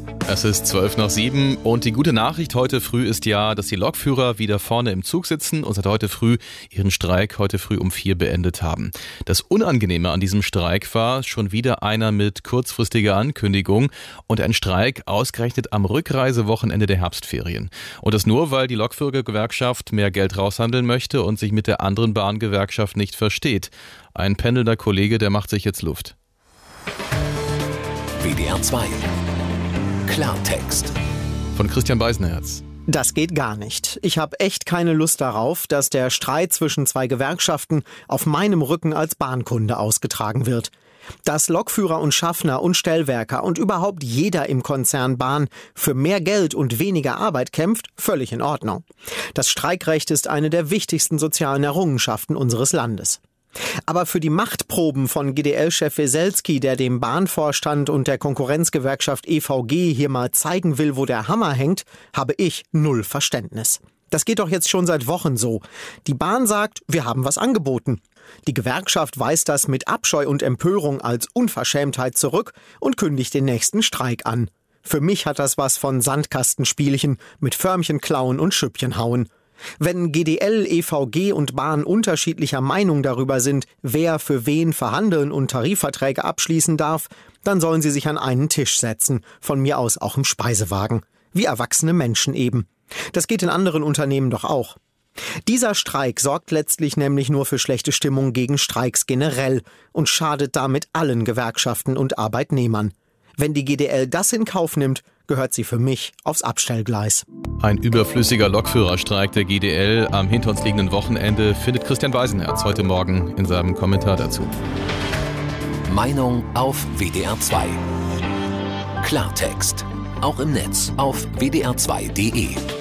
Es ist 6:12 und die gute Nachricht heute früh ist ja, dass die Lokführer wieder vorne im Zug sitzen und seit heute früh ihren Streik heute früh um 4 beendet haben. Das Unangenehme an diesem Streik war schon wieder einer mit kurzfristiger Ankündigung und ein Streik ausgerechnet am Rückreisewochenende der Herbstferien. Und das nur, weil die Lokführergewerkschaft mehr Geld raushandeln möchte und sich mit der anderen Bahngewerkschaft nicht versteht. Ein pendelnder Kollege, der macht sich jetzt Luft. WDR 2 Klartext Von Christian Beisenherz. Das geht gar nicht. Ich habe echt keine Lust darauf, dass der Streit zwischen zwei Gewerkschaften auf meinem Rücken als Bahnkunde ausgetragen wird. Dass Lokführer und Schaffner und Stellwerker und überhaupt jeder im Konzern Bahn für mehr Geld und weniger Arbeit kämpft, völlig in Ordnung. Das Streikrecht ist eine der wichtigsten sozialen Errungenschaften unseres Landes. Aber für die Machtproben von GDL-Chef Weselski, der dem Bahnvorstand und der Konkurrenzgewerkschaft EVG hier mal zeigen will, wo der Hammer hängt, habe ich null Verständnis. Das geht doch jetzt schon seit Wochen so. Die Bahn sagt, wir haben was angeboten. Die Gewerkschaft weist das mit Abscheu und Empörung als Unverschämtheit zurück und kündigt den nächsten Streik an. Für mich hat das was von Sandkastenspielchen mit Förmchen klauen und Schüppchen hauen. Wenn GDL, EVG und Bahn unterschiedlicher Meinung darüber sind, wer für wen verhandeln und Tarifverträge abschließen darf, dann sollen sie sich an einen Tisch setzen, von mir aus auch im Speisewagen. Wie erwachsene Menschen eben. Das geht in anderen Unternehmen doch auch. Dieser Streik sorgt letztlich nämlich nur für schlechte Stimmung gegen Streiks generell und schadet damit allen Gewerkschaften und Arbeitnehmern. Wenn die GDL das in Kauf nimmt, gehört sie für mich aufs Abstellgleis. Ein überflüssiger Lokführerstreik der GDL am hinter uns liegenden Wochenende findet Christian Beisenherz heute Morgen in seinem Kommentar dazu. Meinung auf WDR 2 Klartext. Auch im Netz auf wdr2.de.